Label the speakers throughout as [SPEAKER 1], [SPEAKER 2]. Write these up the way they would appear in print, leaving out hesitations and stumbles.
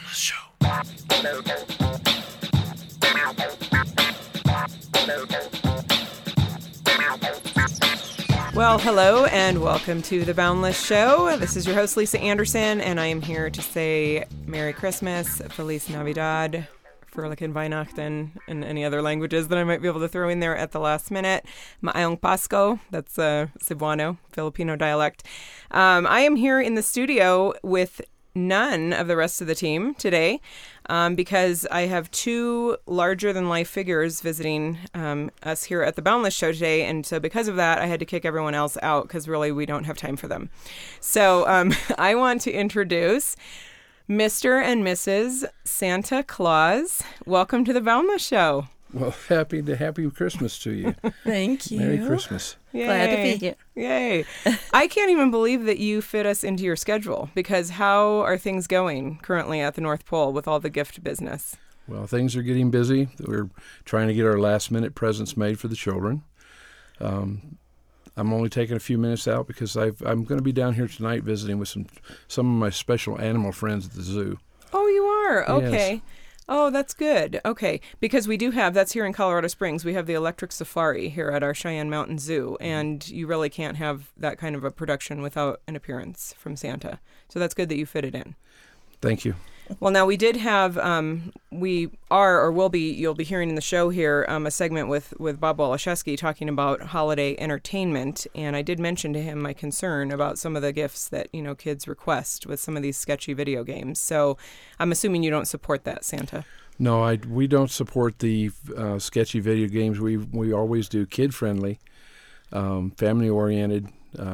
[SPEAKER 1] Boundless Show.
[SPEAKER 2] Well, hello and welcome to The Boundless Show. This is your host, Lisa Anderson, and I am here to say Merry Christmas, Feliz Navidad, Fröhlichen Weihnachten, and any other languages that I might be able to throw in there at the last minute. Maayong Pasko, that's Cebuano, Filipino dialect. I am here in the studio with none of the rest of the team today because I have two larger-than-life figures visiting us here at the Boundless Show today, and so because of that, I had to kick everyone else out because really we don't have time for them. So I want to introduce Mr. and Mrs. Santa Claus. Welcome to the Boundless Show.
[SPEAKER 3] Well, happy Christmas to you.
[SPEAKER 4] Thank you.
[SPEAKER 3] Merry Christmas.
[SPEAKER 2] Yay.
[SPEAKER 4] Glad to be here.
[SPEAKER 2] Yay. I can't even believe that you fit us into your schedule, because how are things going currently at the North Pole with all the gift business?
[SPEAKER 3] Well, things are getting busy. We're trying to get our last-minute presents made for the children. I'm only taking a few minutes out because I'm going to be down here tonight visiting with some of my special animal friends at the zoo.
[SPEAKER 2] Oh, you are? Okay.
[SPEAKER 3] Yes.
[SPEAKER 2] Oh, that's good. Okay. Because we do have, that's here in Colorado Springs, we have the electric safari here at our Cheyenne Mountain Zoo, and you really can't have that kind of a production without an appearance from Santa. So that's good that you fit it in.
[SPEAKER 3] Thank you.
[SPEAKER 2] Well, now we did have, you'll be hearing in the show here, a segment with Bob Waliszewski talking about holiday entertainment. And I did mention to him my concern about some of the gifts that, kids request with some of these sketchy video games. So I'm assuming you don't support that, Santa.
[SPEAKER 3] No, we don't support the sketchy video games. We always do kid-friendly, family-oriented,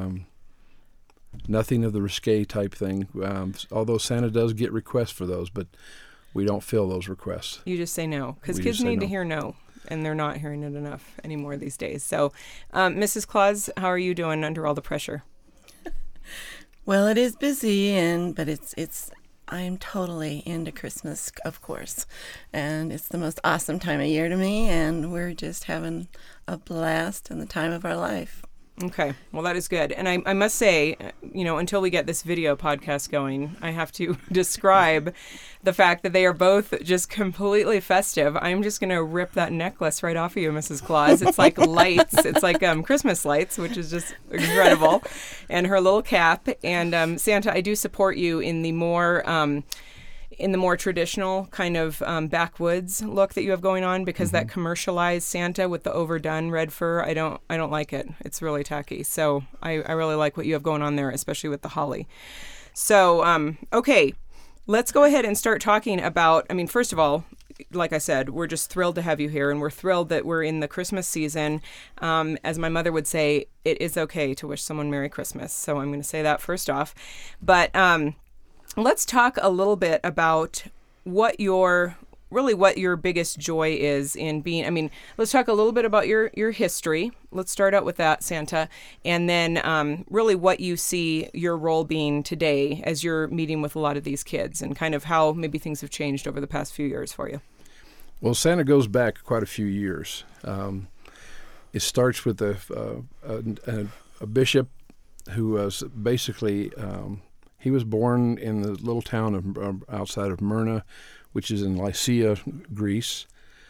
[SPEAKER 3] nothing of the risque type thing, although Santa does get requests for those, but we don't fill those requests.
[SPEAKER 2] You just say no, because kids need to hear no, and they're not hearing it enough anymore these days. So, Mrs. Claus, how are you doing under all the pressure?
[SPEAKER 4] Well, it is busy, but I'm totally into Christmas, of course, and it's the most awesome time of year to me, and we're just having a blast in the time of our life.
[SPEAKER 2] Okay. Well, that is good. And I must say, until we get this video podcast going, I have to describe the fact that they are both just completely festive. I'm just going to rip that necklace right off of you, Mrs. Claus. It's like lights. It's like Christmas lights, which is just incredible. And her little cap. And Santa, I do support you in the more traditional kind of backwoods look that you have going on, because that commercialized Santa with the overdone red fur, I don't like it. It's really tacky. So I really like what you have going on there, especially with the holly. So, okay, let's go ahead and start talking about, first of all, like I said, we're just thrilled to have you here, and we're thrilled that we're in the Christmas season. As my mother would say, it is okay to wish someone Merry Christmas. So I'm going to say that first off. But let's talk a little bit about what your biggest joy is in being, let's talk a little bit about your history. Let's start out with that, Santa, and then really what you see your role being today as you're meeting with a lot of these kids, and kind of how maybe things have changed over the past few years for you.
[SPEAKER 3] Well, Santa goes back quite a few years. It starts with a bishop who was basically... he was born in the little town of outside of Myrna, which is in Lycia, Greece.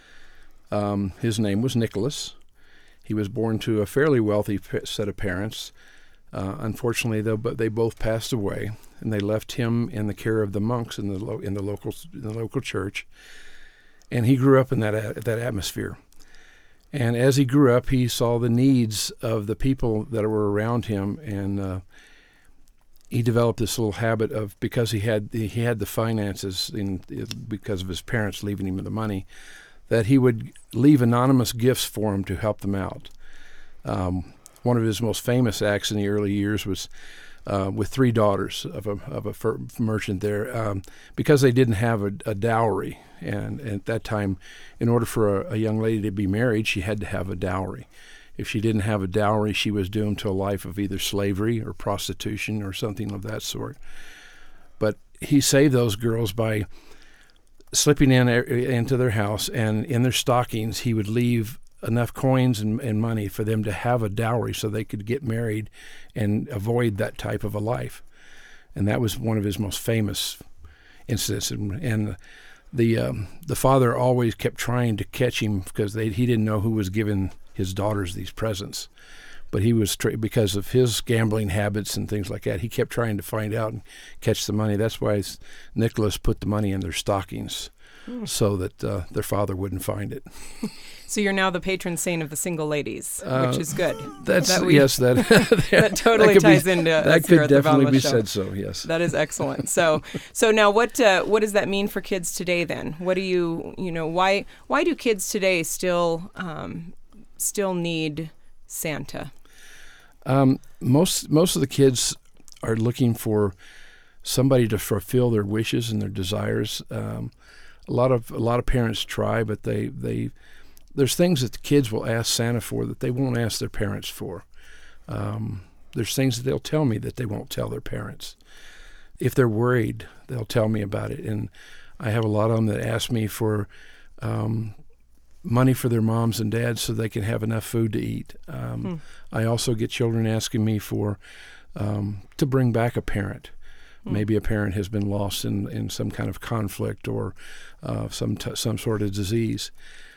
[SPEAKER 3] His name was Nicholas. He was born to a fairly wealthy set of parents. Unfortunately, they both passed away, and they left him in the care of the monks in the local church. And he grew up in that atmosphere. And as he grew up, he saw the needs of the people that were around him, and he developed this little habit of, because he had the finances because of his parents leaving him the money, that he would leave anonymous gifts for them to help them out. One of his most famous acts in the early years was with three daughters of a merchant there, because they didn't have a dowry. And at that time, in order for a young lady to be married, she had to have a dowry. If she didn't have a dowry, she was doomed to a life of either slavery or prostitution or something of that sort. But he saved those girls by slipping into their house, and in their stockings he would leave enough coins and money for them to have a dowry so they could get married and avoid that type of a life. And that was one of his most famous incidents, and the father always kept trying to catch him because he didn't know who was giving his daughters these presents. But he was, because of his gambling habits and things like that, he kept trying to find out and catch the money. That's why Nicholas put the money in their stockings so that their father wouldn't find it.
[SPEAKER 2] So you're now the patron saint of the single ladies, which is good.
[SPEAKER 3] Yes,
[SPEAKER 2] that totally ties into
[SPEAKER 3] that
[SPEAKER 2] us here
[SPEAKER 3] could
[SPEAKER 2] at the
[SPEAKER 3] definitely
[SPEAKER 2] Boundless
[SPEAKER 3] be
[SPEAKER 2] Show.
[SPEAKER 3] said so. Yes,
[SPEAKER 2] that is excellent. So now what does that mean for kids today? Then what do why do kids today still need Santa?
[SPEAKER 3] Most of the kids are looking for somebody to fulfill their wishes and their desires. A lot of parents try, but there's things that the kids will ask Santa for that they won't ask their parents for. There's things that they'll tell me that they won't tell their parents. If they're worried, they'll tell me about it. And I have a lot of them that ask me for money for their moms and dads so they can have enough food to eat. I also get children asking me for to bring back a parent. Maybe a parent has been lost in some kind of conflict or some sort of disease.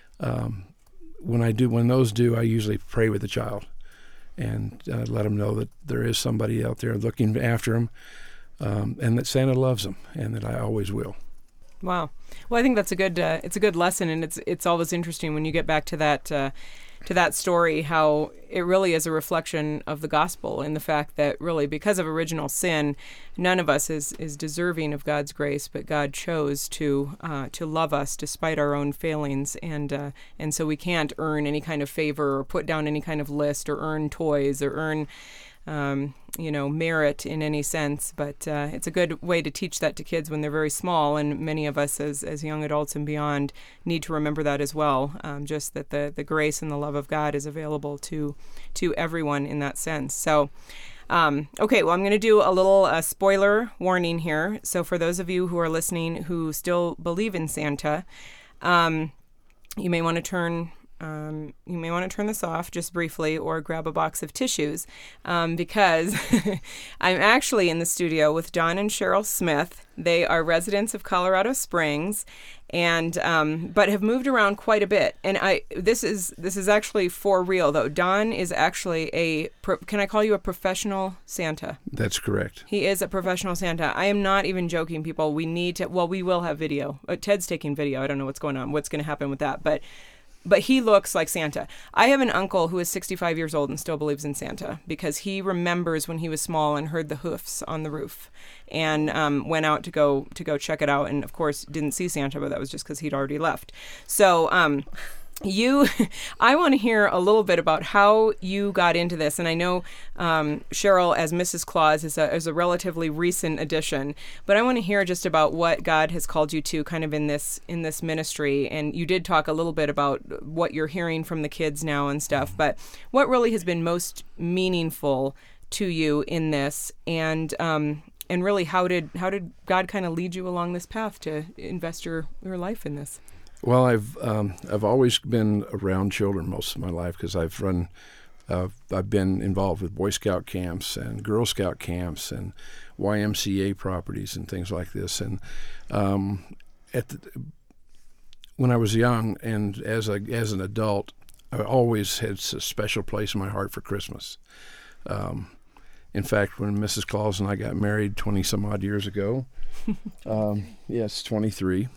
[SPEAKER 3] When those do, I usually pray with the child and let them know that there is somebody out there looking after them, and that Santa loves them, and that I always will.
[SPEAKER 2] Wow. Well, I think that's a good lesson, and it's always interesting when you get back to that story, how it really is a reflection of the gospel, and the fact that really because of original sin, none of us is deserving of God's grace, but God chose to love us despite our own failings, and so we can't earn any kind of favor or put down any kind of list or earn toys or earn merit in any sense, but it's a good way to teach that to kids when they're very small, and many of us as young adults and beyond need to remember that as well, just that the grace and the love of God is available to everyone in that sense. So okay, well, I'm going to do a little spoiler warning here. So for those of you who are listening who still believe in Santa, you may want to turn this off just briefly, or grab a box of tissues, because I'm actually in the studio with Don and Cheryl Smith. They are residents of Colorado Springs, and but have moved around quite a bit. And this is actually for real though. Don is actually can I call you a professional Santa? That's
[SPEAKER 3] correct.
[SPEAKER 2] He is a professional Santa. I am not even joking, people. We need to. Well, we will have video. Ted's taking video. I don't know what's going on. What's going to happen with that, but he looks like Santa. I have an uncle who is 65 years old and still believes in Santa because he remembers when he was small and heard the hoofs on the roof, and went out to go check it out, and of course didn't see Santa, but that was just because he'd already left. So I want to hear a little bit about how you got into this, and I know Cheryl as Mrs. Claus is a relatively recent addition, but I want to hear just about what God has called you to, kind of in this ministry. And you did talk a little bit about what you're hearing from the kids now and stuff, but what really has been most meaningful to you in this, and really how did God kind of lead you along this path to invest your life in this?
[SPEAKER 3] Well, I've always been around children most of my life because I've been involved with Boy Scout camps and Girl Scout camps and YMCA properties and things like this. And when I was young and as an adult, I always had a special place in my heart for Christmas. In fact, when Mrs. Claus and I got married 20 some odd years ago, yes, 23.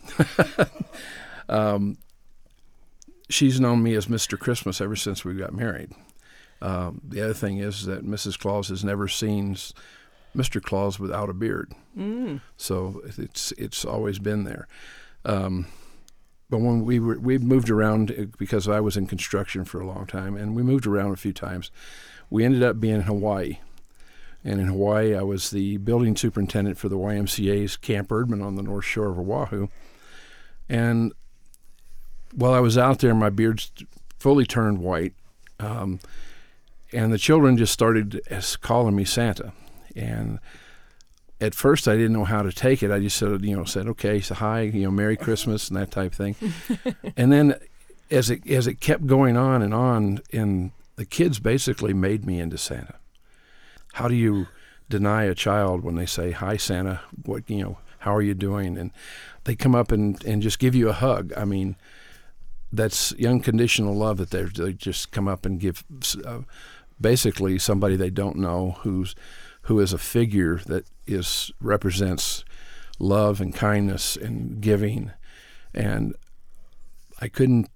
[SPEAKER 3] She's known me as Mr. Christmas ever since we got married. The other thing is that Mrs. Claus has never seen Mr. Claus without a beard. So it's always been there. But when we moved around, because I was in construction for a long time, and we moved around a few times, we ended up being in Hawaii. And in Hawaii, I was the building superintendent for the YMCA's Camp Erdman on the North Shore of Oahu. And while I was out there, my beard's fully turned white, and the children just started calling me Santa. And at first, I didn't know how to take it. I just said okay, so hi, Merry Christmas and that type thing. And then, as it kept going on, and the kids basically made me into Santa. How do you deny a child when they say, "Hi, Santa"? how are you doing? And they come up and just give you a hug. I mean, that's unconditional love that they just come up and give basically somebody they don't know who is a figure that represents love and kindness and giving. And I couldn't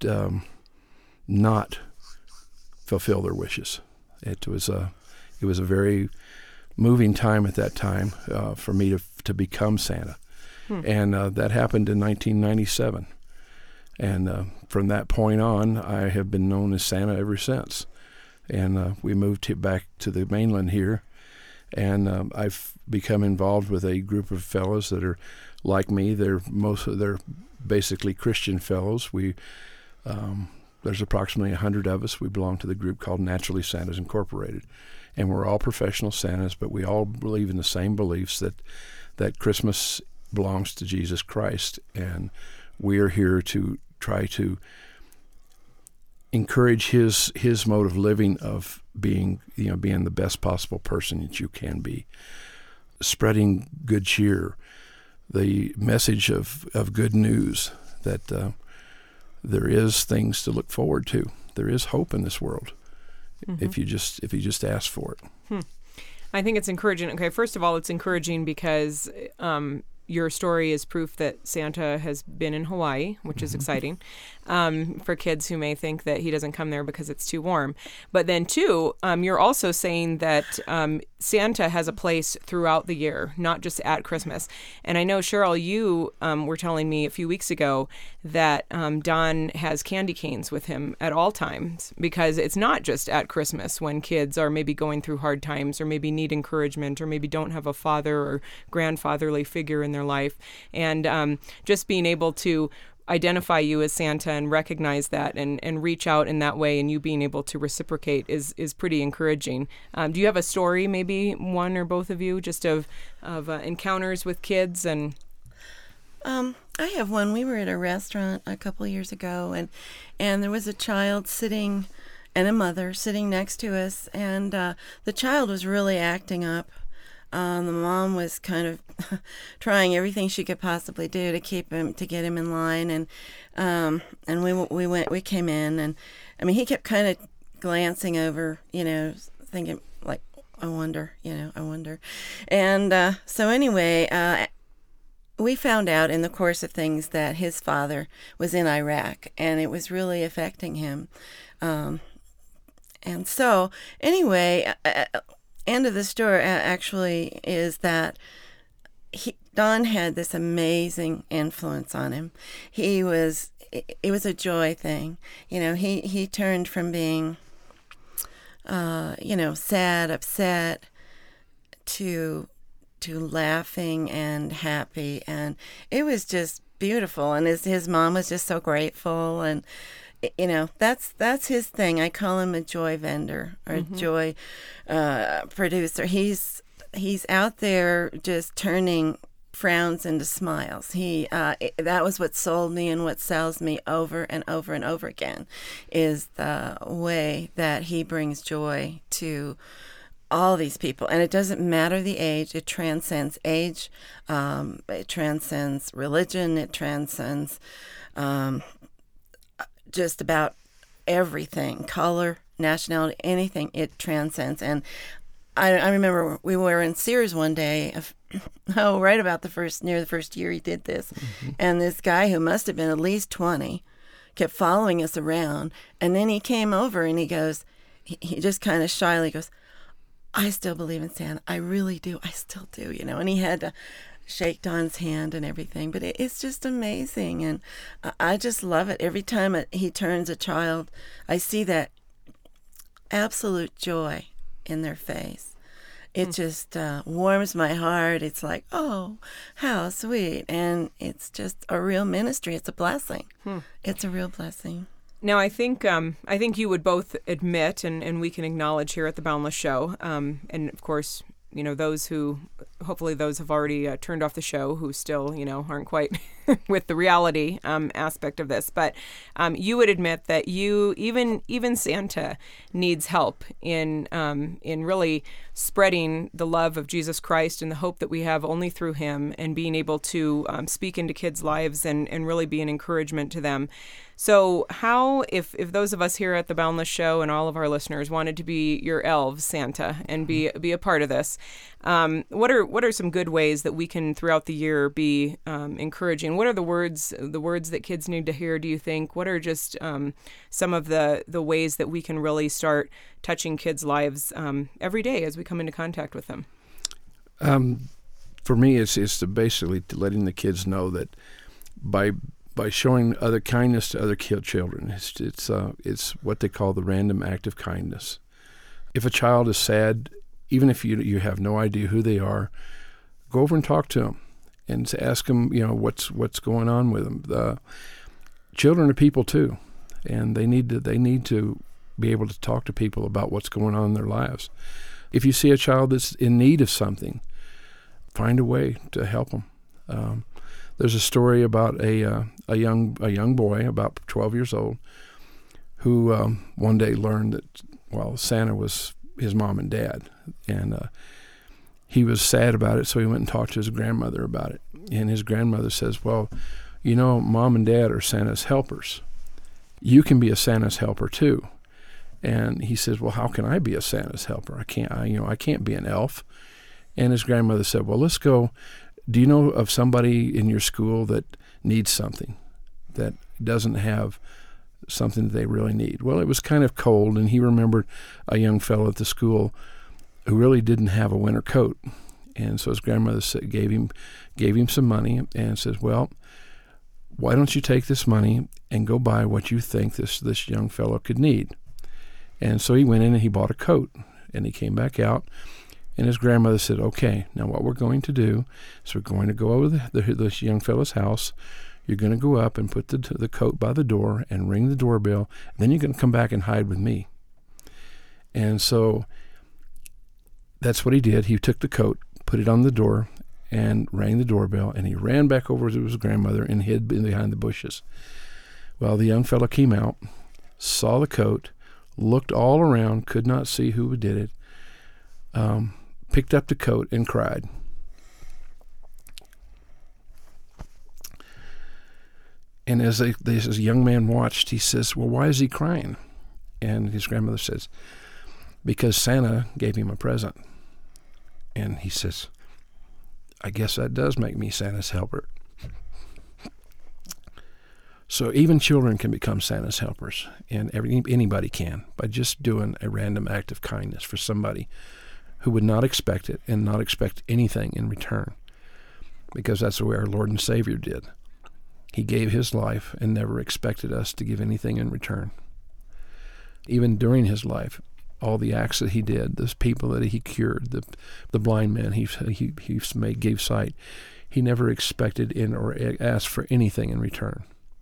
[SPEAKER 3] not fulfill their wishes. It was a very moving time at that time for me to become Santa. And that happened in 1997. And from that point on, I have been known as Santa ever since. And we moved back to the mainland here, and I've become involved with a group of fellows that are like me. They're basically Christian fellows. There's approximately 100 of us. We belong to the group called Naturally Santas Incorporated, and we're all professional Santas, but we all believe in the same beliefs that Christmas belongs to Jesus Christ, and we are here to try to encourage his mode of living, of being the best possible person that you can be, spreading good cheer, the message of good news that there is things to look forward to. There is hope in this world if you just ask for it.
[SPEAKER 2] I think it's encouraging. Okay, first of all, it's encouraging because your story is proof that Santa has been in Hawaii, which is exciting for kids who may think that he doesn't come there because it's too warm. But then, too, you're also saying that Santa has a place throughout the year, not just at Christmas. And I know, Cheryl, you were telling me a few weeks ago that Don has candy canes with him at all times, because it's not just at Christmas when kids are maybe going through hard times or maybe need encouragement or maybe don't have a father or grandfatherly figure in their life. And just being able to identify you as Santa and recognize that and reach out in that way, and you being able to reciprocate is pretty encouraging. Do you have a story, maybe one or both of you, just of encounters with kids? And
[SPEAKER 4] I have one. We were at a restaurant a couple of years ago, and there was a child sitting and a mother sitting next to us, and the child was really acting up. The mom was kind of trying everything she could possibly do to get him in line, and we came in, and I mean, he kept kind of glancing over, thinking like, I wonder. And so anyway, we found out in the course of things that his father was in Iraq, and it was really affecting him. And so anyway, end of the story actually is that Don had this amazing influence on him. It was a joy thing. He turned from being, sad, upset, to laughing and happy, and it was just beautiful. And his mom was just so grateful, and that's his thing. I call him a joy vendor or a joy producer. He's out there just turning frowns into smiles. That was what sold me, and what sells me over and over and over again is the way that he brings joy to all these people. And it doesn't matter the age. It transcends age. It transcends religion. It transcends just about everything, color, nationality, anything. It transcends. And I remember we were in Sears one day, right about near the first year he did this, and this guy who must have been at least 20 kept following us around, and then he came over and he goes, he just kind of shyly goes, I still believe in Santa. I really do. I still do, and he had to shake Don's hand and everything, but it's just amazing, and I just love it. Every time he turns a child, I see that absolute joy in their face. It just warms my heart. It's like, oh, how sweet. And it's just a real ministry. It's a blessing. It's a real blessing.
[SPEAKER 2] Now, I think you would both admit, and we can acknowledge here at the Boundless Show, and of course, those have already turned off the show, who still, aren't quite with the reality aspect of this. But you would admit that even Santa needs help in really spreading the love of Jesus Christ and the hope that we have only through him, and being able to speak into kids' lives and really be an encouragement to them. So how, if those of us here at the Boundless Show and all of our listeners wanted to be your elves, Santa, and be a part of this, what are some good ways that we can throughout the year be encouraging? What are the words that kids need to hear, do you think? What are just some of the ways that we can really start touching kids' lives every day as we come into contact with them?
[SPEAKER 3] For me, it's to basically letting the kids know that by showing other kindness to other children, it's what they call the random act of kindness. If a child is sad, even if you have no idea who they are, go over and talk to them and ask them, what's going on with them. The children are people too, and they need to be able to talk to people about what's going on in their lives. If you see a child that's in need of something, find a way to help them. There's a story about a young boy about 12 years old who one day learned that Santa was his mom and dad, and he was sad about it. So he went and talked to his grandmother about it, and his grandmother says, "Well, Mom and Dad are Santa's helpers. You can be a Santa's helper too." And he says, "Well, how can I be a Santa's helper? I can't be an elf." And his grandmother said, "Well, let's go. Do you know of somebody in your school that needs something, that doesn't have something that they really need?" Well, it was kind of cold, and he remembered a young fellow at the school who really didn't have a winter coat. And so his grandmother gave him some money and says, "Well, why don't you take this money and go buy what you think this young fellow could need?" And so he went in and he bought a coat, and he came back out. And his grandmother said, "Okay, now what we're going to do is we're going to go over this young fellow's house. You're going to go up and put the coat by the door and ring the doorbell. And then you're going to come back and hide with me." And so that's what he did. He took the coat, put it on the door, and rang the doorbell. And he ran back over to his grandmother and hid behind the bushes. Well, the young fellow came out, saw the coat, looked all around, could not see who did it. Picked up the coat and cried. And as this young man watched, he says, "Well, why is he crying?" And his grandmother says, "Because Santa gave him a present." And he says, "I guess that does make me Santa's helper." So even children can become Santa's helpers, and anybody can, by just doing a random act of kindness for somebody who would not expect it and not expect anything in return, because that's the way our Lord and Savior did. He gave his life and never expected us to give anything in return. Even during his life, all the acts that he did, those people that he cured, the blind man he gave sight, he never expected or asked for anything in return.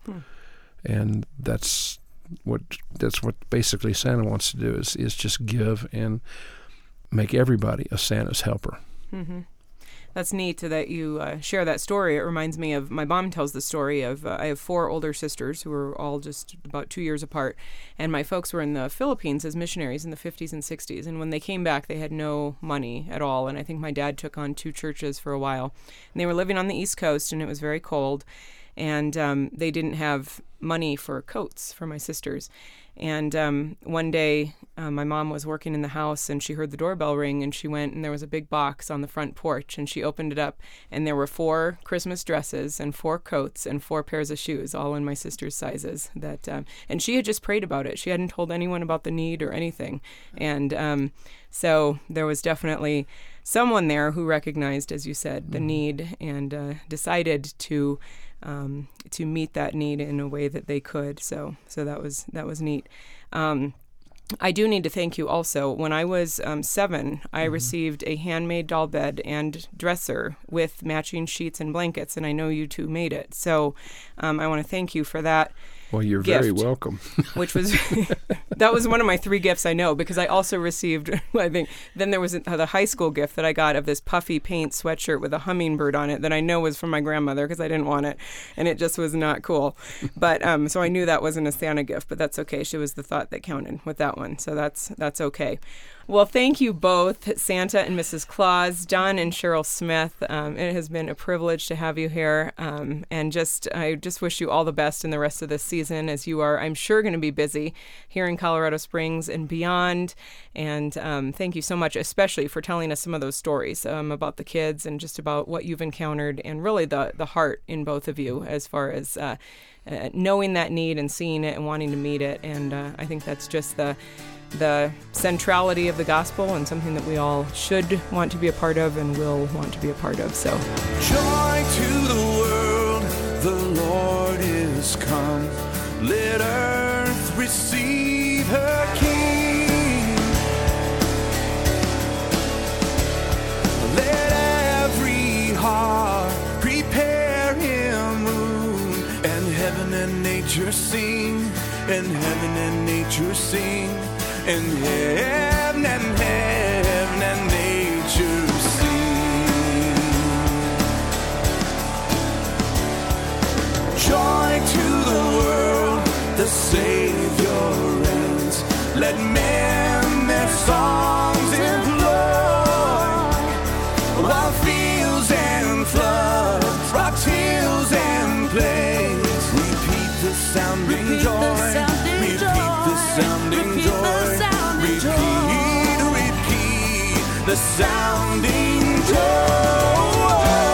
[SPEAKER 3] And that's what basically Santa wants to do is just give and make everybody a Santa's helper.
[SPEAKER 2] Mm-hmm. That's neat that you share that story. It reminds me of, my mom tells the story of, I have 4 older sisters who were all just about 2 years apart, and my folks were in the Philippines as missionaries in the 50s and 60s, and when they came back, they had no money at all, and I think my dad took on 2 churches for a while, and they were living on the East Coast, and it was very cold, and they didn't have money for coats for my sisters. And one day, my mom was working in the house, and she heard the doorbell ring, and she went, and there was a big box on the front porch, and she opened it up, and there were 4 Christmas dresses and 4 coats and 4 pairs of shoes, all in my sister's sizes. And she had just prayed about it. She hadn't told anyone about the need or anything. And so there was definitely someone there who recognized, as you said, the need, and decided to meet that need in a way that they could. So that was neat. I do need to thank you also. When I was 7, I received a handmade doll bed and dresser with matching sheets and blankets, and I know you 2 made it. So I want to thank you for that.
[SPEAKER 3] Well, you're
[SPEAKER 2] gift,
[SPEAKER 3] very welcome.
[SPEAKER 2] Which was, that was one of my 3 gifts I know, because I also received, I think, then there was the high school gift that I got of this puffy paint sweatshirt with a hummingbird on it that I know was from my grandmother because I didn't want it, and it just was not cool. But so I knew that wasn't a Santa gift, but that's okay. She was the thought that counted with that one, so that's okay. Well, thank you both, Santa and Mrs. Claus, Don and Cheryl Smith. It has been a privilege to have you here, and I just wish you all the best in the rest of this season, as you are, I'm sure, going to be busy here in Colorado Springs and beyond. And thank you so much, especially for telling us some of those stories about the kids and just about what you've encountered, and really the heart in both of you as far as knowing that need and seeing it and wanting to meet it. And I think that's just the centrality of the gospel, and something that we all should want to be a part of and will want to be a part of. So,
[SPEAKER 1] joy to the world, the Lord is come. Let earth receive her King. Let every heart prepare him room, and heaven and nature sing, and heaven and nature sing. And heaven and nature sing. Joy to the world, the Savior reigns. Let men their songs employ, while fields and floods, rocks, hills and plains repeat the sounding joy. Repeat the sounding joy. Repeat the sounding joy.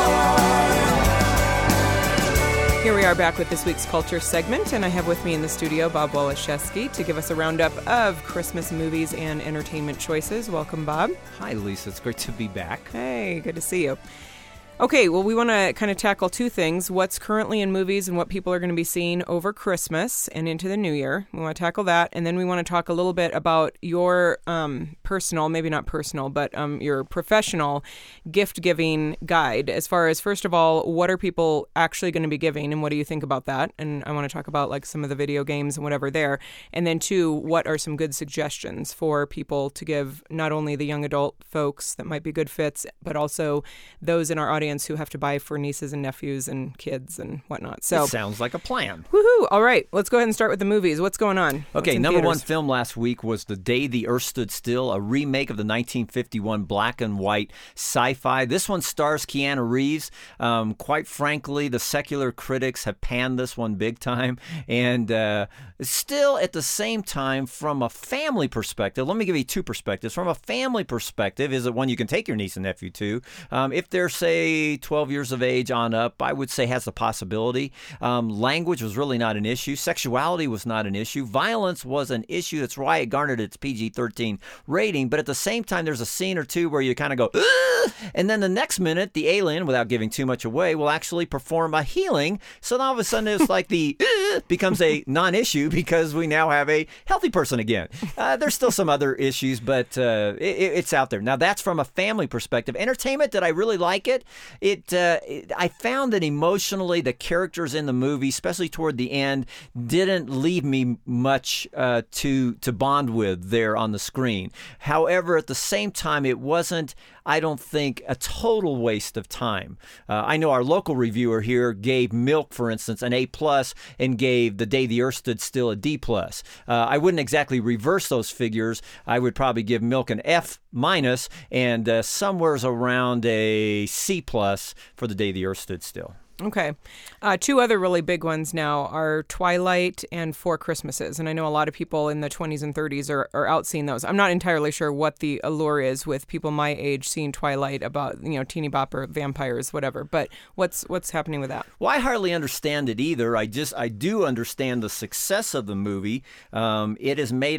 [SPEAKER 2] Here we are back with this week's Culture segment, and I have with me in the studio Bob Waliszewski to give us a roundup of Christmas movies and entertainment choices. Welcome, Bob.
[SPEAKER 5] Hi, Lisa. It's great to be back.
[SPEAKER 2] Hey, good to see you. Okay, well, we want to kind of tackle two things: what's currently in movies and what people are going to be seeing over Christmas and into the new year. We want to tackle that, and then we want to talk a little bit about your personal, maybe not personal, but your professional gift-giving guide. As far as, first of all, what are people actually going to be giving, and what do you think about that? And I want to talk about like some of the video games and whatever there. And then two, what are some good suggestions for people to give, not only the young adult folks that might be good fits, but also those in our audience who have to buy for nieces and nephews and kids and whatnot. So
[SPEAKER 5] it sounds like a plan.
[SPEAKER 2] Woohoo! All right, let's go ahead and start with the movies. What's going on?
[SPEAKER 5] Okay, number one film last week was The Day the Earth Stood Still, a remake of the 1951 black and white sci-fi. This one stars Keanu Reeves. Quite frankly, the secular critics have panned this one big time. And still, at the same time, from a family perspective, let me give you two perspectives. From a family perspective, is it one you can take your niece and nephew to? If they're, say, 12 years of age on up, I would say has the possibility. Language was really not an issue. Sexuality was not an issue. Violence was an issue. That's why it garnered its PG-13 rating. But at the same time, there's a scene or two where you kind of go, ugh! And then the next minute, the alien, without giving too much away, will actually perform a healing. So now all of a sudden, it's like the becomes a non-issue because we now have a healthy person again. There's still some other issues, but it's out there. Now, that's from a family perspective. Entertainment, did I really like it? I found that emotionally the characters in the movie, especially toward the end, didn't leave me much to bond with there on the screen. However, at the same time, it wasn't, I don't think, a total waste of time. I know our local reviewer here gave Milk, for instance, an A+ and gave The Day the Earth Stood Still a D+. I wouldn't exactly reverse those figures. I would probably give Milk an F- and somewhere's around a C+ for The Day the Earth Stood Still.
[SPEAKER 2] Okay. Two other really big ones now are Twilight and Four Christmases. And I know a lot of people in the 20s and 30s are out seeing those. I'm not entirely sure what the allure is with people my age seeing Twilight about, teeny bopper, vampires, whatever. But what's happening with that?
[SPEAKER 5] Well, I hardly understand it either. I do understand the success of the movie. It has made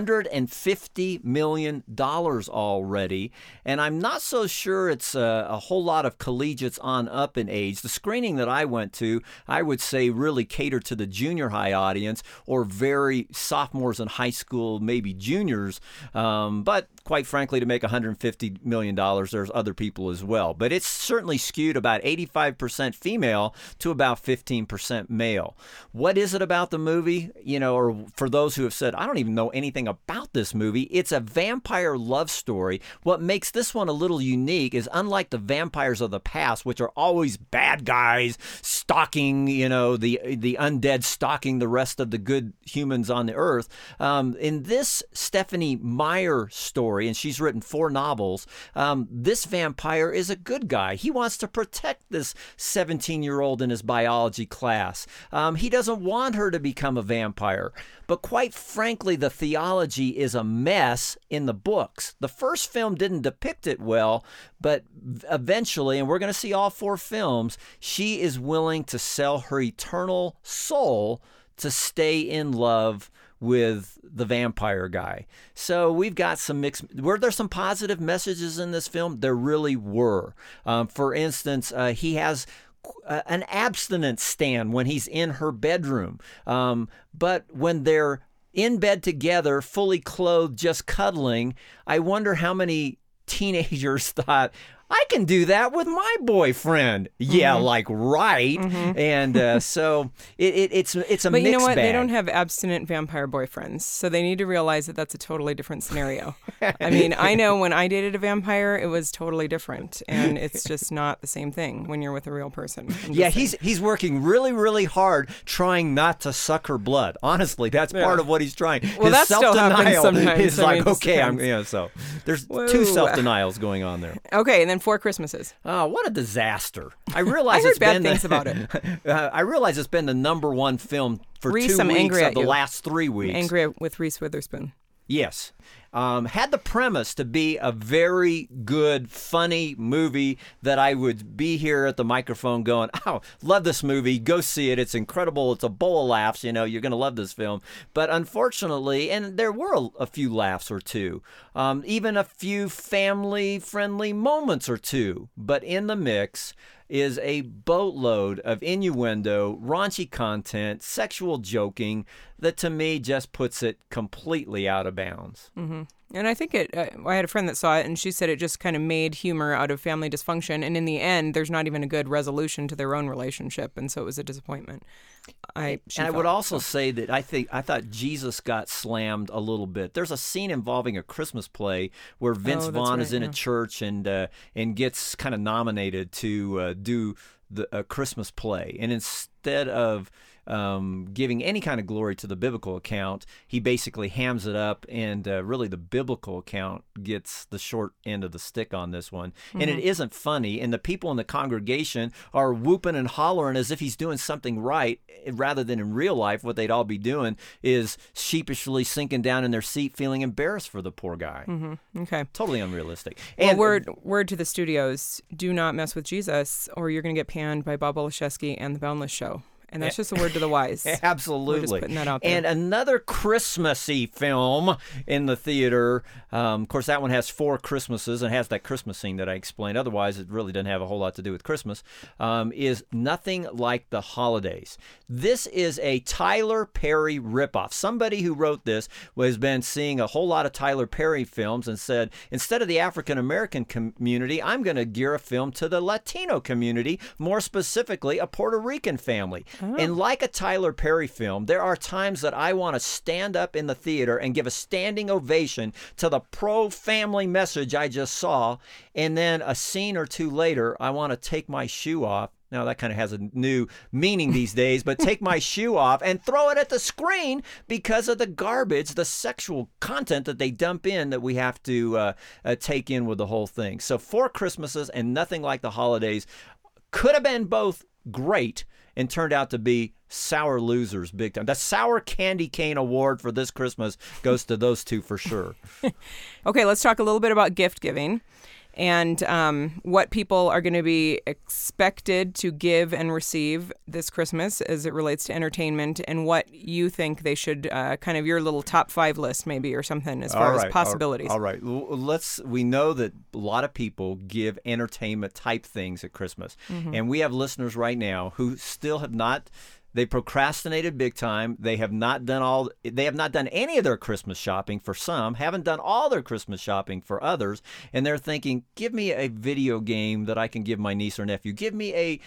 [SPEAKER 5] $150 million already. And I'm not so sure it's a whole lot of collegiates on up in age. The screening that I went to, I would say really catered to the junior high audience or very sophomores in high school, maybe juniors. But quite frankly, to make $150 million, there's other people as well. But it's certainly skewed about 85% female to about 15% male. What is it about the movie? Or for those who have said, I don't even know anything about this movie, it's a vampire love story. What makes this one a little unique is unlike the vampires of the past, which are always bad guys, stalking, the undead stalking the rest of the good humans on the earth. In this Stephenie Meyer story, and she's written 4 novels, this vampire is a good guy. He wants to protect this 17-year-old in his biology class. He doesn't want her to become a vampire. But quite frankly, the theology is a mess in the books. The first film didn't depict it well, but eventually, and we're going to see all 4 films, she is willing to sell her eternal soul to stay in love with the vampire guy. So we've got some mixed. Were there some positive messages in this film? There really were. For instance, he has an abstinence stand when he's in her bedroom. But when they're in bed together, fully clothed, just cuddling, I wonder how many teenagers thought, I can do that with my boyfriend. Yeah, like right. And so it's a mixed bag.
[SPEAKER 2] But you know what? They don't have abstinent vampire boyfriends, so they need to realize that that's a totally different scenario. I mean, I know when I dated a vampire, it was totally different, and it's just not the same thing when you're with a real person.
[SPEAKER 5] Yeah, he's working really, really hard trying not to suck her blood. Honestly, that's part of what he's trying.
[SPEAKER 2] Well, that still happens sometimes.
[SPEAKER 5] Is like, okay, so there's 2 self-denials going on there.
[SPEAKER 2] Okay, and then 4 Christmases.
[SPEAKER 5] Oh, what a disaster! I realize
[SPEAKER 2] I heard bad things about it.
[SPEAKER 5] I realize it's been the #1 film for
[SPEAKER 2] Reese,
[SPEAKER 5] 2
[SPEAKER 2] I'm
[SPEAKER 5] weeks
[SPEAKER 2] angry
[SPEAKER 5] of
[SPEAKER 2] at
[SPEAKER 5] the
[SPEAKER 2] you.
[SPEAKER 5] last 3 weeks.
[SPEAKER 2] Angry with Reese Witherspoon.
[SPEAKER 5] Yes. Had the premise to be a very good, funny movie that I would be here at the microphone going, oh, love this movie. Go see it. It's incredible. It's a bowl of laughs. You're going to love this film. But unfortunately, and there were a few laughs or 2, even a few family-friendly moments or 2. But in the mix is a boatload of innuendo, raunchy content, sexual joking that to me just puts it completely out of bounds.
[SPEAKER 2] Mm-hmm. And I think I had a friend that saw it, and she said it just kind of made humor out of family dysfunction. And in the end, there's not even a good resolution to their own relationship. And so it was a disappointment. I
[SPEAKER 5] would also say that I thought Jesus got slammed a little bit. There's a scene involving a Christmas play where Vince Vaughn is in a church and gets kind of nominated to do a Christmas play. And instead of giving any kind of glory to the biblical account, he basically hams it up, and really the biblical account gets the short end of the stick on this one. And it isn't funny, and the people in the congregation are whooping and hollering as if he's doing something right, rather than in real life what they'd all be doing is sheepishly sinking down in their seat feeling embarrassed for the poor guy.
[SPEAKER 2] Okay.
[SPEAKER 5] Totally unrealistic.
[SPEAKER 2] And word to the studios, do not mess with Jesus or you're going to get panned by Bob Olszewski and the Boundless Show. And that's just a word to the wise.
[SPEAKER 5] Absolutely.
[SPEAKER 2] We're just putting that out there.
[SPEAKER 5] And another Christmassy film in the theater. Of course, that one has 4 Christmases and has that Christmas scene that I explained. Otherwise, it really doesn't have a whole lot to do with Christmas. Is Nothing Like the Holidays. This is a Tyler Perry ripoff. Somebody who wrote this has been seeing a whole lot of Tyler Perry films and said, instead of the African-American community, I'm going to gear a film to the Latino community, more specifically a Puerto Rican family. And like a Tyler Perry film, there are times that I want to stand up in the theater and give a standing ovation to the pro-family message I just saw, and then a scene or 2 later, I want to take my shoe off. Now, that kind of has a new meaning these days, but take my shoe off and throw it at the screen because of the garbage, the sexual content that they dump in that we have to take in with the whole thing. So 4 Christmases and Nothing Like the Holidays could have been both great and turned out to be sour losers big time. The Sour Candy Cane Award for this Christmas goes to those 2 for sure.
[SPEAKER 2] Okay, let's talk a little bit about gift giving and what people are going to be expected to give and receive this Christmas as it relates to entertainment, and what you think they should, kind of your little top 5 list maybe or something as far as possibilities.
[SPEAKER 5] All right. We know that a lot of people give entertainment type things at Christmas. And we have listeners right now who still have not They procrastinated big time. They have not done any of their Christmas shopping for some, haven't done all their Christmas shopping for others, and they're thinking, give me a video game that I can give my niece or nephew. Give me a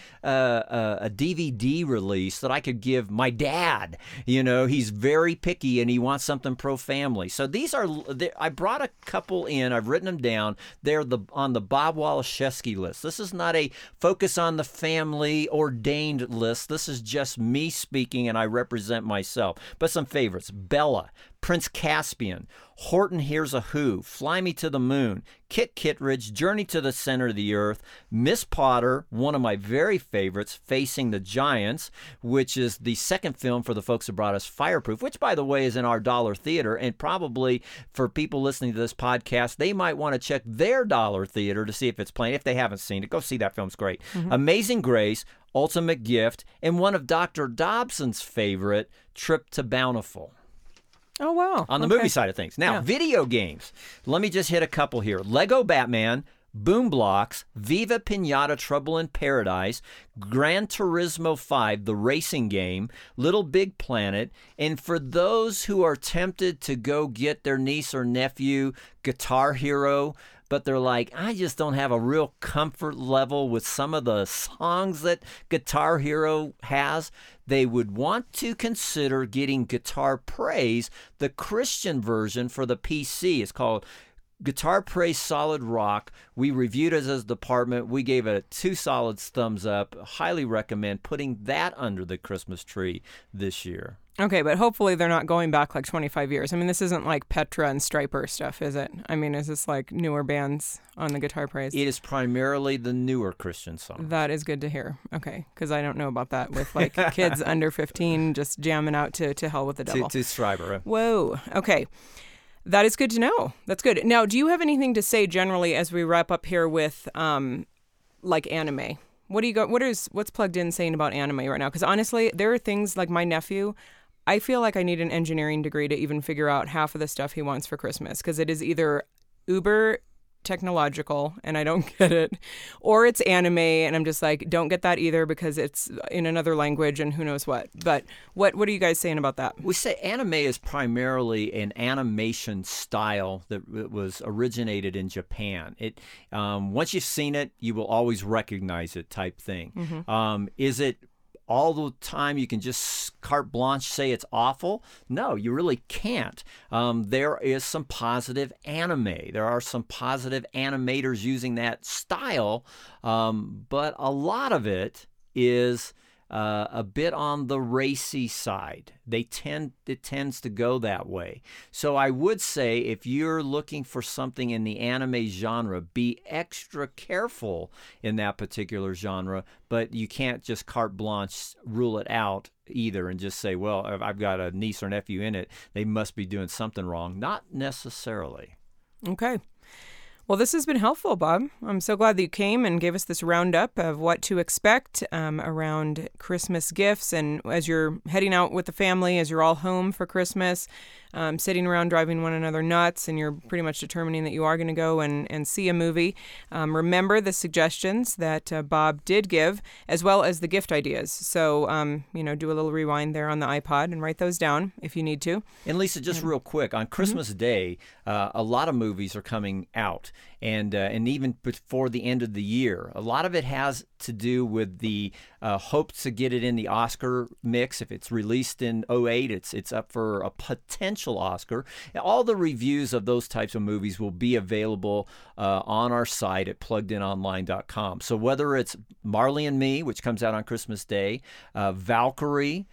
[SPEAKER 5] DVD release that I could give my dad. He's very picky and he wants something pro-family. So I brought a couple in. I've written them down. They're on the Bob Waliszewski list. This is not a focus on the family ordained list. This is just me speaking, and I represent myself. But some favorites: Bella, Prince Caspian, Horton Hears a Who, Fly Me to the Moon, Kit Kittredge, Journey to the Center of the Earth, Miss Potter, one of my very favorites, Facing the Giants, which is the second film for the folks who brought us Fireproof, which, by the way, is in our Dollar Theater. And probably for people listening to this podcast, they might want to check their Dollar Theater to see if it's playing. If they haven't seen it, go see that. Film's great. Amazing Grace, Ultimate Gift, and one of Dr. Dobson's favorite, Trip to Bountiful.
[SPEAKER 2] Oh, wow.
[SPEAKER 5] On the movie side of things. Now, video games. Let me just hit a couple here. Lego Batman, Boom Blocks, Viva Pinata Trouble in Paradise, Gran Turismo 5, the racing game, Little Big Planet, and for those who are tempted to go get their niece or nephew Guitar Hero, but they're like, I just don't have a real comfort level with some of the songs that Guitar Hero has, they would want to consider getting Guitar Praise, the Christian version for the PC. It's called Guitar Praise Solid Rock. We reviewed it as a department. We gave it 2 solid thumbs up. Highly recommend putting that under the Christmas tree this year.
[SPEAKER 2] Okay, but hopefully they're not going back like 25 years. I mean, this isn't like Petra and Stryper stuff, is it? I mean, is this like newer bands on the Guitar Praise?
[SPEAKER 5] It is primarily the newer Christian songs.
[SPEAKER 2] That is good to hear. Okay, because I don't know about that with like kids under 15 just jamming out to Hell with the Devil.
[SPEAKER 5] To Stryper.
[SPEAKER 2] Whoa, okay. That is good to know. That's good. Now, do you have anything to say generally as we wrap up here with like anime? What do you got? What's Plugged In saying about anime right now? Because honestly, there are things like my nephew. I feel like I need an engineering degree to even figure out half of the stuff he wants for Christmas, because it is either uber technological and I don't get it, or it's anime and I'm just like, don't get that either because it's in another language and who knows what. But what are you guys saying about that?
[SPEAKER 5] We say anime is primarily an animation style that was originated in Japan. It once you've seen it, you will always recognize it type thing. Is it all the time you can just carte blanche say it's awful? No, you really can't. There is some positive anime. There are some positive animators using that style, but a lot of it is a bit on the racy side. It tends to go that way. So I would say if you're looking for something in the anime genre, be extra careful in that particular genre, but you can't just carte blanche rule it out either and just say, well, I've got a niece or nephew in it, they must be doing something wrong. Not necessarily.
[SPEAKER 2] Okay. Well, this has been helpful, Bob. I'm so glad that you came and gave us this roundup of what to expect around Christmas gifts. And as you're heading out with the family, as you're all home for Christmas, sitting around driving one another nuts, and you're pretty much determining that you are going to go and see a movie, remember the suggestions that Bob did give, as well as the gift ideas. So, do a little rewind there on the iPod and write those down if you need to.
[SPEAKER 5] And Lisa, just real quick, on Christmas Day, a lot of movies are coming out. And even before the end of the year, a lot of it has to do with the hopes to get it in the Oscar mix. If it's released in 2008, it's up for a potential Oscar. All the reviews of those types of movies will be available on our site at pluggedinonline.com. So whether it's Marley and Me, which comes out on Christmas Day, Valkyrie,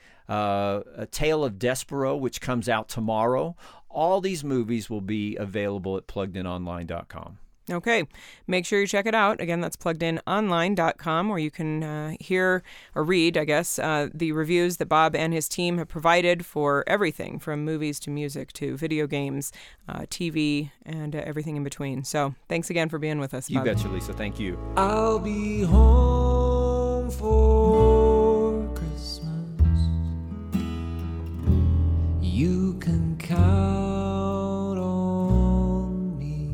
[SPEAKER 5] A Tale of Despero, which comes out tomorrow, all these movies will be available at pluggedinonline.com.
[SPEAKER 2] Okay. Make sure you check it out. Again, that's pluggedinonline.com, where you can hear or read, I guess, the reviews that Bob and his team have provided for everything from movies to music to video games, TV, and everything in between. So thanks again for being with us, Bob.
[SPEAKER 5] You betcha, Lisa. Thank you.
[SPEAKER 1] I'll be home for Christmas. You can count on me.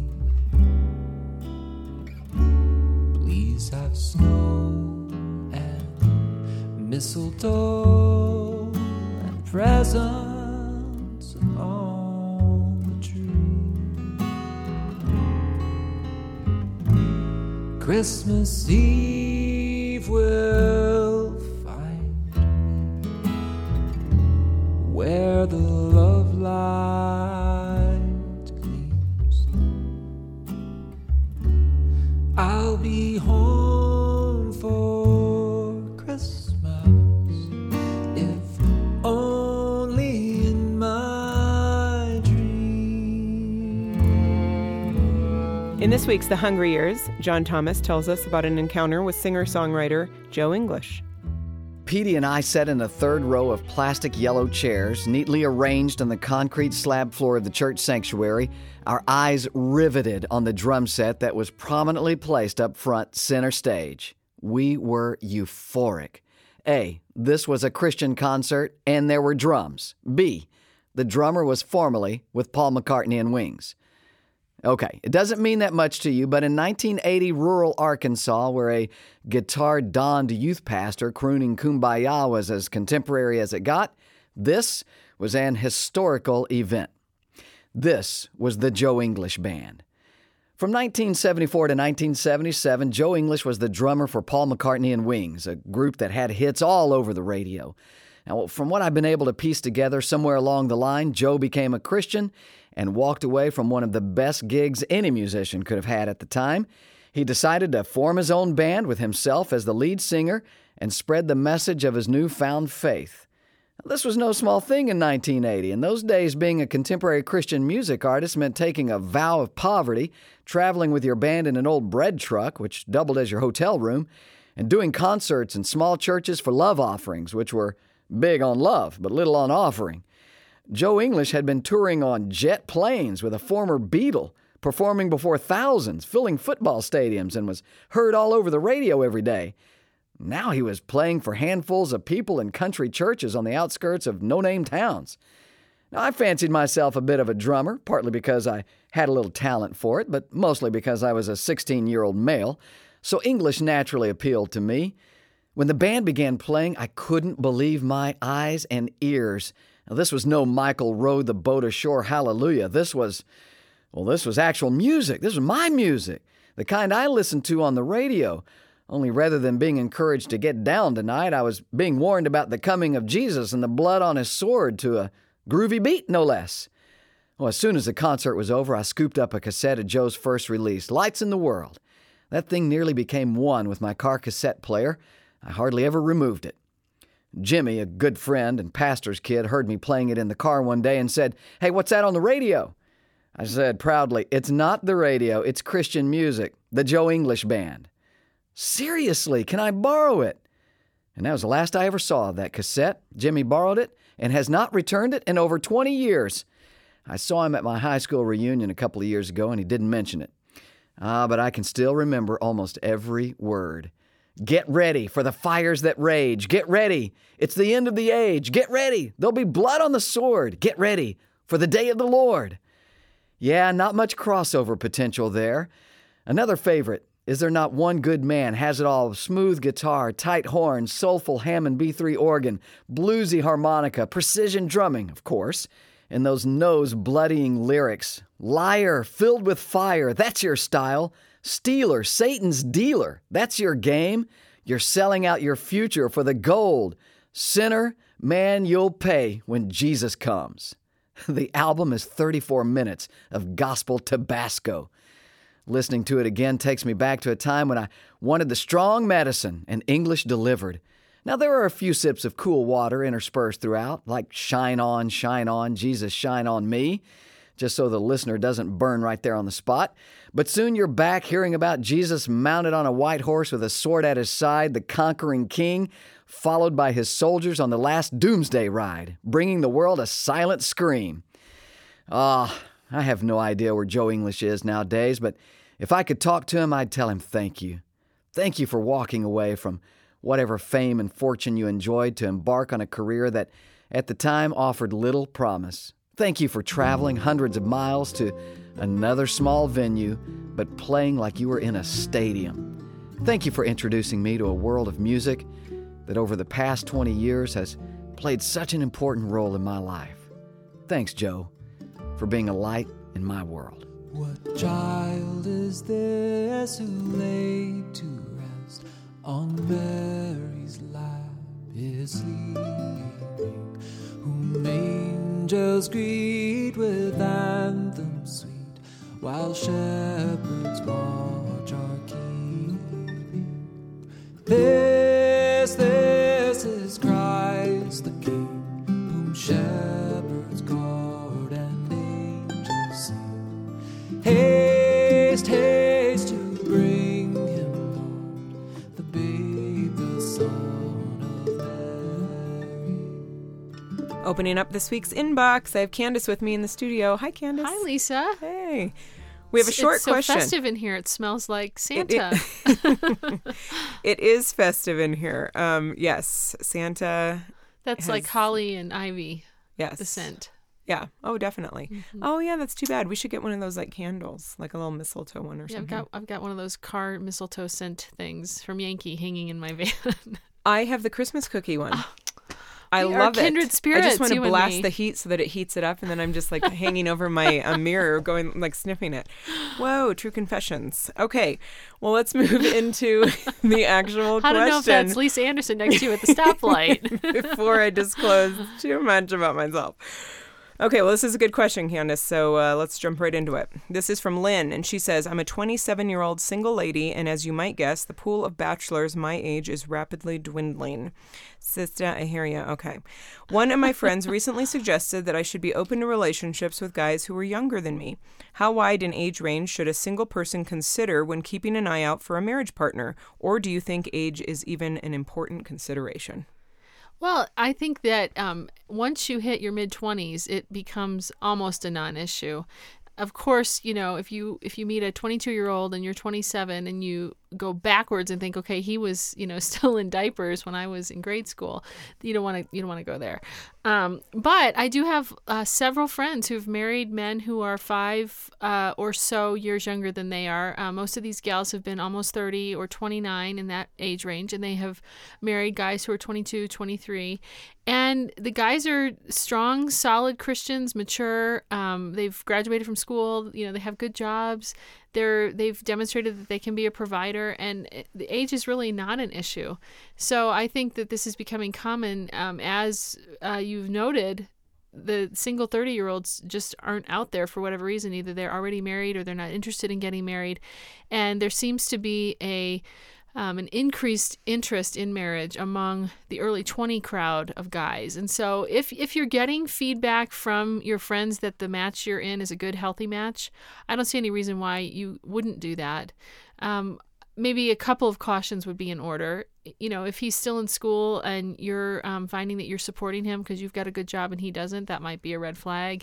[SPEAKER 1] Please have snow and mistletoe. presents on the tree. Christmas Eve will find me where the love light gleams. I'll be home for Christmas, if only in my dream.
[SPEAKER 2] In this week's The Hungry Years, John Thomas tells us about an encounter with singer-songwriter Joe English.
[SPEAKER 6] Petey and I sat in a third row of plastic yellow chairs, neatly arranged on the concrete slab floor of the church sanctuary, our eyes riveted on the drum set that was prominently placed up front center stage. We were euphoric. A, this was a Christian concert, and there were drums. B, the drummer was formerly with Paul McCartney and Wings. Okay, it doesn't mean that much to you, but in 1980 rural Arkansas, where a guitar-donned youth pastor crooning Kumbaya was as contemporary as it got, this was an historical event. This was the Joe English Band. From 1974 to 1977, Joe English was the drummer for Paul McCartney and Wings, a group that had hits all over the radio. Now, from what I've been able to piece together, somewhere along the line, Joe became a Christian and walked away from one of the best gigs any musician could have had at the time. He decided to form his own band with himself as the lead singer and spread the message of his newfound faith. This was no small thing in 1980. In those days, being a contemporary Christian music artist meant taking a vow of poverty, traveling with your band in an old bread truck, which doubled as your hotel room, and doing concerts in small churches for love offerings, which were big on love, but little on offering. Joe English had been touring on jet planes with a former Beatle, performing before thousands, filling football stadiums, and was heard all over the radio every day. Now he was playing for handfuls of people in country churches on the outskirts of no-name towns. Now, I fancied myself a bit of a drummer, partly because I had a little talent for it, but mostly because I was a 16-year-old male, so English naturally appealed to me. When the band began playing, I couldn't believe my eyes and ears. Now, this was no Michael rowed the boat ashore hallelujah. This was actual music. This was my music, the kind I listened to on the radio. Only rather than being encouraged to get down tonight, I was being warned about the coming of Jesus and the blood on his sword to a groovy beat, no less. Well, as soon as the concert was over, I scooped up a cassette of Joe's first release, Lights in the World. That thing nearly became one with my car cassette player. I hardly ever removed it. Jimmy, a good friend and pastor's kid, heard me playing it in the car one day and said, "Hey, what's that on the radio?" I said proudly, "It's not the radio, it's Christian music, the Joe English Band." "Seriously, can I borrow it?" And that was the last I ever saw of that cassette. Jimmy borrowed it and has not returned it in over 20 years. I saw him at my high school reunion a couple of years ago and he didn't mention it. But I can still remember almost every word. "Get ready for the fires that rage. Get ready. It's the end of the age. Get ready. There'll be blood on the sword. Get ready for the day of the Lord." Yeah, not much crossover potential there. Another favorite, "Is There Not One Good Man?" has it all. Smooth guitar, tight horns, soulful Hammond B3 organ, bluesy harmonica, precision drumming, of course, and those nose-bloodying lyrics. "Liar, filled with fire, that's your style. Stealer, Satan's dealer, that's your game. You're selling out your future for the gold. Sinner, man, you'll pay when Jesus comes." The album is 34 minutes of gospel Tabasco. Listening to it again takes me back to a time when I wanted the strong medicine and English delivered. Now, there are a few sips of cool water interspersed throughout, like shine on, Jesus, shine on me, just so the listener doesn't burn right there on the spot. But soon you're back hearing about Jesus mounted on a white horse with a sword at his side, the conquering king, followed by his soldiers on the last doomsday ride, bringing the world a silent scream. I have no idea where Joe English is nowadays, but if I could talk to him, I'd tell him thank you. Thank you for walking away from whatever fame and fortune you enjoyed to embark on a career that at the time offered little promise. Thank you for traveling hundreds of miles to another small venue, but playing like you were in a stadium. Thank you for introducing me to a world of music that over the past 20 years has played such an important role in my life. Thanks, Joe, for being a light in my world.
[SPEAKER 1] What child is this who laid to rest on Mary's lap is sleeping, whom angels greet with anthems sweet, while shepherds watch are keeping? This is Christ the King, whom shepherds guard and angels sing. Haste, haste to bring him, Lord, the babe, the Son of Mary.
[SPEAKER 2] Opening up this week's inbox, I have Candace with me in the studio. Hi, Candace.
[SPEAKER 7] Hi, Lisa.
[SPEAKER 2] Hey. We have a short
[SPEAKER 7] it's so
[SPEAKER 2] question.
[SPEAKER 7] festive in here. It smells like Santa.
[SPEAKER 2] It is festive in here. Yes, Santa.
[SPEAKER 7] That's like holly and ivy,
[SPEAKER 2] Yes.
[SPEAKER 7] the scent.
[SPEAKER 2] Yeah. Oh, definitely.
[SPEAKER 7] Mm-hmm.
[SPEAKER 2] Oh, yeah. That's too bad. We should get one of those like candles, like a little mistletoe one or
[SPEAKER 7] Yeah,
[SPEAKER 2] something.
[SPEAKER 7] I've got one of those car mistletoe scent things from Yankee hanging in my van.
[SPEAKER 2] I have the Christmas cookie one. I
[SPEAKER 7] we are
[SPEAKER 2] love it.
[SPEAKER 7] kindred spirits,
[SPEAKER 2] I just want
[SPEAKER 7] you
[SPEAKER 2] to
[SPEAKER 7] and
[SPEAKER 2] blast
[SPEAKER 7] me.
[SPEAKER 2] the heat so that it heats it up, and then I'm just like hanging over my mirror, going like sniffing it. Whoa, true confessions. Okay, well let's move into the actual
[SPEAKER 7] I
[SPEAKER 2] question.
[SPEAKER 7] don't know if that's Lisa Anderson next to you at the stoplight.
[SPEAKER 2] Before I disclose too much about myself. Okay, well, this is a good question, Candace, so let's jump right into it. This is from Lynn, and she says, I'm a 27-year-old single lady, and as you might guess, the pool of bachelors my age is rapidly dwindling. Sister, I hear ya. Okay. One of my friends recently suggested that I should be open to relationships with guys who were younger than me. How wide an age range should a single person consider when keeping an eye out for a marriage partner? Or do you think age is even an important consideration?
[SPEAKER 7] Well, I think that once you hit your mid-20s, it becomes almost a non-issue. Of course, you know, if you meet a 22-year-old and you're 27 and you go backwards and think, okay, he was, you know, still in diapers when I was in grade school, you don't want to go there. But I do have several friends who've married men who are 5 or so years younger than they are. Most of these gals have been almost 30 or 29 in that age range, and they have married guys who are 22, 23. And the guys are strong, solid Christians, mature. They've graduated from school. You know, they have good jobs. They've demonstrated that they can be a provider, and the age is really not an issue. So I think that this is becoming common. As you've noted, the single 30-year-olds just aren't out there for whatever reason. Either they're already married or they're not interested in getting married. And there seems to be an increased interest in marriage among the early 20 crowd of guys. And so if you're getting feedback from your friends that the match you're in is a good, healthy match, I don't see any reason why you wouldn't do that. Maybe a couple of cautions would be in order. You know, if he's still in school and you're finding that you're supporting him because you've got a good job and he doesn't, that might be a red flag.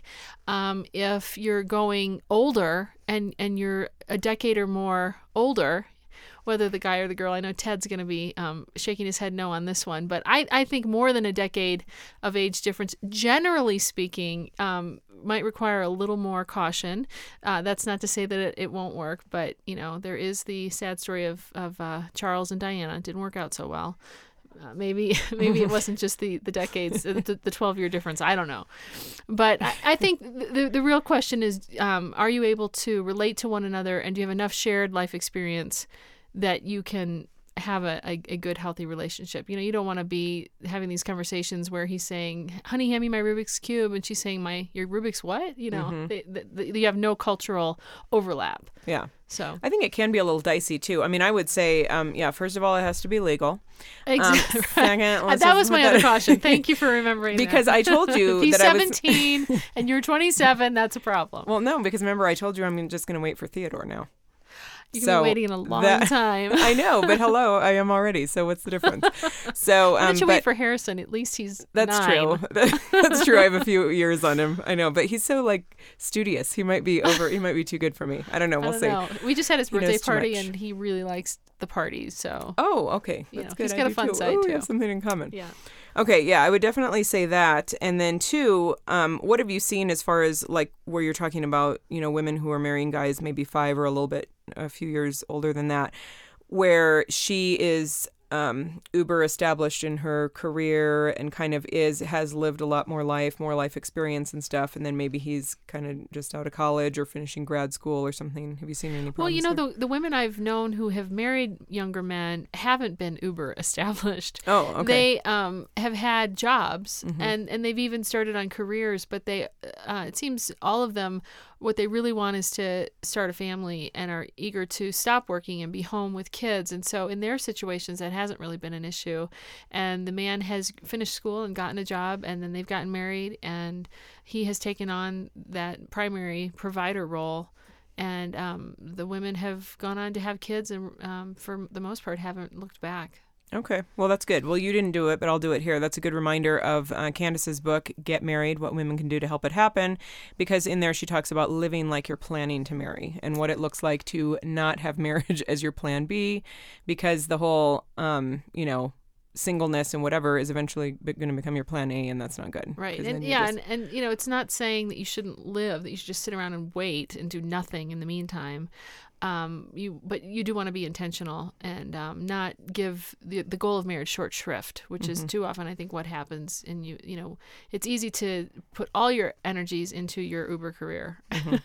[SPEAKER 7] If you're going older and you're a decade or more older, whether the guy or the girl, I know Ted's going to be shaking his head no on this one, but I think more than a decade of age difference, generally speaking, might require a little more caution. That's not to say that it won't work, but, you know, there is the sad story of Charles and Diana. It didn't work out so well. Maybe it wasn't just the decades, the 12-year difference. I don't know. But I think the real question is, are you able to relate to one another, and do you have enough shared life experience that you can have a good, healthy relationship? You know, you don't want to be having these conversations where he's saying, honey, hand me my Rubik's Cube, and she's saying, your Rubik's what? You know, you have no cultural overlap.
[SPEAKER 2] Yeah.
[SPEAKER 7] So
[SPEAKER 2] I think it can be a little dicey too. I mean, I would say, first of all, it has to be legal.
[SPEAKER 7] Exactly.
[SPEAKER 2] Second,
[SPEAKER 7] that was my other caution. Thank you for remembering
[SPEAKER 2] because
[SPEAKER 7] that.
[SPEAKER 2] I told you
[SPEAKER 7] if he's
[SPEAKER 2] that
[SPEAKER 7] 17 and you're 27, that's a problem.
[SPEAKER 2] Well, no, because remember I told you I'm just going to wait for Theodore now.
[SPEAKER 7] You've been waiting a long time.
[SPEAKER 2] I know, but hello, I am already. So what's the difference? So
[SPEAKER 7] why don't you wait for Harrison? At least he's
[SPEAKER 2] that's
[SPEAKER 7] 9.
[SPEAKER 2] true. That's true. I have a few years on him. I know, but he's so like studious. He might be too good for me. I don't know. We'll see.
[SPEAKER 7] We just had his birthday party,
[SPEAKER 2] much.
[SPEAKER 7] and he really likes the parties. So
[SPEAKER 2] okay, that's good.
[SPEAKER 7] He's got a fun side
[SPEAKER 2] We
[SPEAKER 7] too.
[SPEAKER 2] have something in common.
[SPEAKER 7] Yeah.
[SPEAKER 2] Okay, yeah, I would definitely say that. And then 2, what have you seen as far as like where you're talking about, you know, women who are marrying guys maybe 5 or a few years older than that, where she is uber established in her career and kind of has lived a lot more life experience and stuff, and then maybe he's kind of just out of college or finishing grad school or something. Have you seen any problems there?
[SPEAKER 7] The women I've known who have married younger men haven't been uber established.
[SPEAKER 2] Oh, okay.
[SPEAKER 7] They have had jobs, and they've even started on careers, but they it seems all of them, what they really want is to start a family and are eager to stop working and be home with kids. And so in their situations, that hasn't really been an issue. And the man has finished school and gotten a job, and then they've gotten married, and he has taken on that primary provider role. And the women have gone on to have kids and for the most part haven't looked back.
[SPEAKER 2] Okay. Well, that's good. Well, you didn't do it, but I'll do it here. That's a good reminder of Candace's book, Get Married, What Women Can Do to Help It Happen, because in there she talks about living like you're planning to marry and what it looks like to not have marriage as your plan B, because the whole, singleness and whatever is eventually going to become your plan A, and that's not good.
[SPEAKER 7] Right. And it's not saying that you shouldn't live, that you should just sit around and wait and do nothing in the meantime. But you do want to be intentional and not give the goal of marriage short shrift, which is too often, I think, what happens. And it's easy to put all your energies into your Uber career.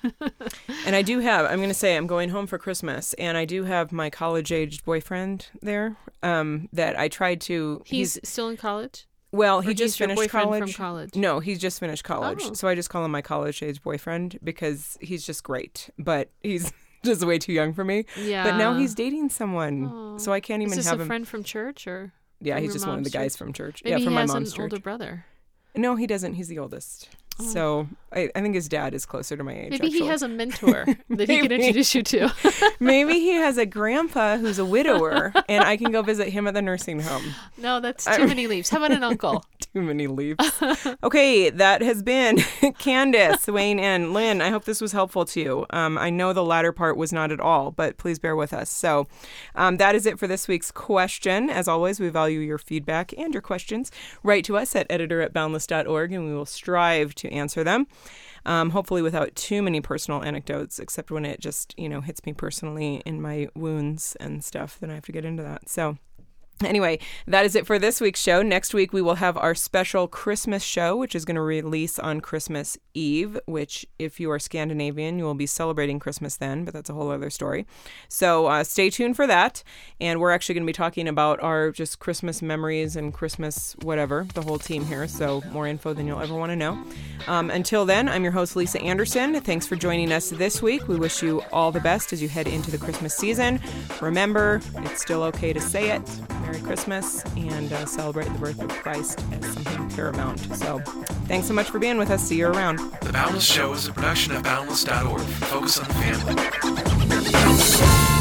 [SPEAKER 2] And I'm going to say I'm going home for Christmas, and I do have my college-aged boyfriend there that I tried to.
[SPEAKER 7] He's still in college?
[SPEAKER 2] Well, he just finished college.
[SPEAKER 7] From college.
[SPEAKER 2] No, he's just finished college.
[SPEAKER 7] Oh.
[SPEAKER 2] So I just call him my college-age boyfriend because he's just great, but he's just way too young for me.
[SPEAKER 7] Yeah.
[SPEAKER 2] But now he's dating someone, so I can't even have him.
[SPEAKER 7] Is this a friend from church or?
[SPEAKER 2] Yeah, he's just one of the guys from church.
[SPEAKER 7] Maybe
[SPEAKER 2] from
[SPEAKER 7] he
[SPEAKER 2] my
[SPEAKER 7] has
[SPEAKER 2] mom's
[SPEAKER 7] an
[SPEAKER 2] church.
[SPEAKER 7] older brother.
[SPEAKER 2] No, he doesn't. He's the oldest. So I think his dad is closer to my age.
[SPEAKER 7] Maybe
[SPEAKER 2] actually.
[SPEAKER 7] he has a mentor that he can introduce you to.
[SPEAKER 2] Maybe he has a grandpa who's a widower, and I can go visit him at the nursing home.
[SPEAKER 7] No, that's too many leaves. How about an uncle?
[SPEAKER 2] Too many leaves. Okay, that has been Candace weighing in. Lynn, I hope this was helpful to you. I know the latter part was not at all, but please bear with us. So that is it for this week's question. As always, we value your feedback and your questions. Write to us at editor@boundless.org, and we will strive to answer them. Hopefully without too many personal anecdotes, except when it just, hits me personally in my wounds and stuff, then I have to get into that. So anyway, that is it for this week's show. Next week, we will have our special Christmas show, which is going to release on Christmas Eve, which if you are Scandinavian, you will be celebrating Christmas then, but that's a whole other story. So stay tuned for that. And we're actually going to be talking about our just Christmas memories and Christmas whatever, the whole team here. So more info than you'll ever want to know. Until then, I'm your host, Lisa Anderson. Thanks for joining us this week. We wish you all the best as you head into the Christmas season. Remember, it's still okay to say it. Merry Christmas, and celebrate the birth of Christ as something paramount. So thanks so much for being with us. See you around.
[SPEAKER 1] The Boundless Show is a production of Boundless.org. Focus on the family.